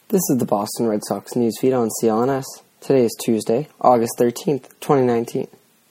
This is the Boston Red Sox newsfeed on CLNS. Today is Tuesday, August 13th, 2019.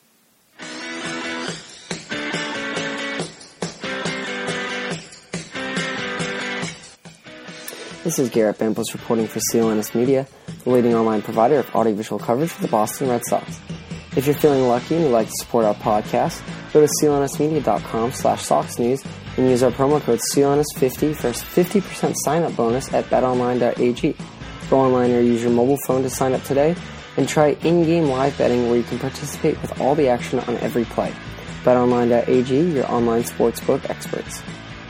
This is Garrett Bampos reporting for CLNS Media, the leading online provider of audiovisual coverage for the Boston Red Sox. If you're feeling lucky and you'd like to support our podcast, go to clnsmedia.com/SoxNews and use our promo code CLNS50 for a 50% sign-up bonus at betonline.ag. Go online or use your mobile phone to sign up today and try in-game live betting where you can participate with all the action on every play. betonline.ag, your online sportsbook experts.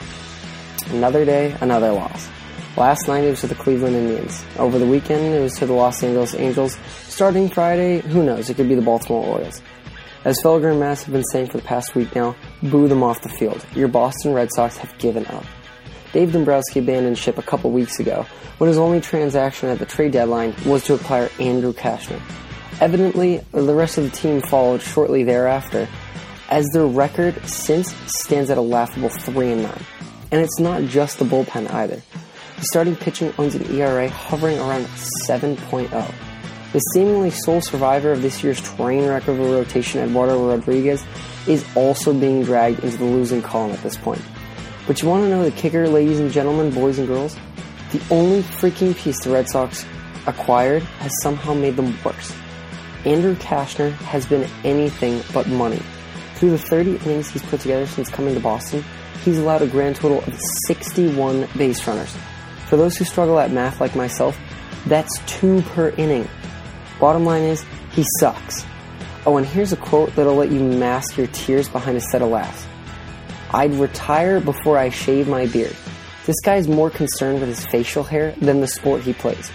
Another day, another loss. Last night it was to the Cleveland Indians. Over the weekend it was to the Los Angeles Angels. Starting Friday, who knows, it could be the Baltimore Orioles. As Felger and Mass have been saying for the past week now, boo them off the field. Your Boston Red Sox have given up. Dave Dombrowski abandoned ship a couple weeks ago when his only transaction at the trade deadline was to acquire Andrew Cashner. Evidently, the rest of the team followed shortly thereafter, as their record since stands at a laughable 3-9. And it's not just the bullpen either. The starting pitching owns an ERA hovering around 7.0. The seemingly sole survivor of this year's train wreck of a rotation, Eduardo Rodriguez, is also being dragged into the losing column at this point. But you want to know the kicker, ladies and gentlemen, boys and girls? The only freaking piece the Red Sox acquired has somehow made them worse. Andrew Cashner has been anything but money. Through the 30 innings he's put together since coming to Boston, he's allowed a grand total of 61 base runners. For those who struggle at math like myself, that's 2 per inning. Bottom line is, he sucks. Oh, and here's a quote that'll let you mask your tears behind a set of laughs. I'd retire before I shave my beard. This guy's more concerned with his facial hair than the sport he plays.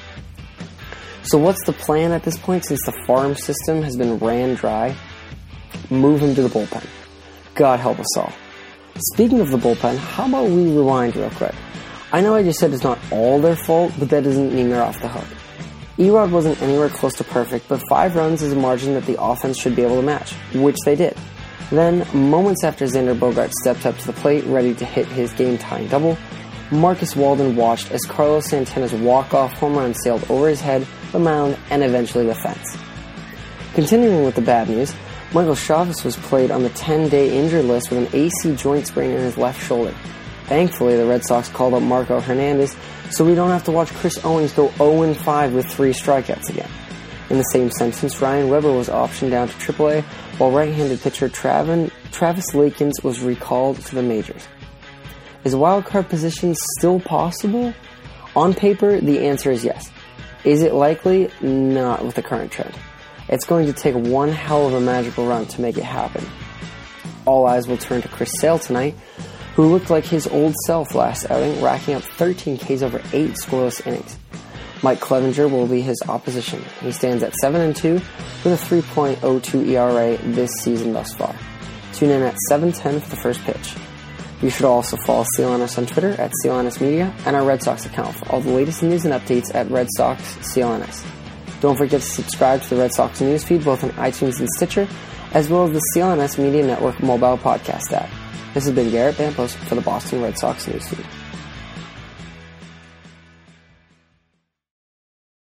So what's the plan at this point since the farm system has been ran dry? Move him to the bullpen. God help us all. Speaking of the bullpen, how about we rewind real quick? I know I just said it's not all their fault, but that doesn't mean they're off the hook. Erod wasn't anywhere close to perfect, but 5 runs is a margin that the offense should be able to match, which they did. Then, moments after Xander Bogaerts stepped up to the plate, ready to hit his game-tying double, Marcus Walden watched as Carlos Santana's walk-off home run sailed over his head, the mound, and eventually the fence. Continuing with the bad news, Michael Chavis was played on the 10-day injured list with an AC joint sprain in his left shoulder. Thankfully, the Red Sox called up Marco Hernandez, so we don't have to watch Chris Owings go 0-5 with 3 strikeouts again. In the same sentence, Ryan Weber was optioned down to AAA, while right-handed pitcher Travis Lakins was recalled to the majors. Is a wildcard position still possible? On paper, the answer is yes. Is it likely? Not with the current trend. It's going to take one hell of a magical run to make it happen. All eyes will turn to Chris Sale tonight, who looked like his old self last outing, racking up 13 Ks over 8 scoreless innings. Mike Clevenger will be his opposition. He stands at 7-2 with a 3.02 ERA this season thus far. Tune in at 7:10 for the first pitch. You should also follow CLNS on Twitter at CLNS Media and our Red Sox account for all the latest news and updates at Red Sox CLNS. Don't forget to subscribe to the Red Sox newsfeed both on iTunes and Stitcher, as well as the CLNS Media Network mobile podcast app. This has been Garrett Bampos for the Boston Red Sox newsfeed.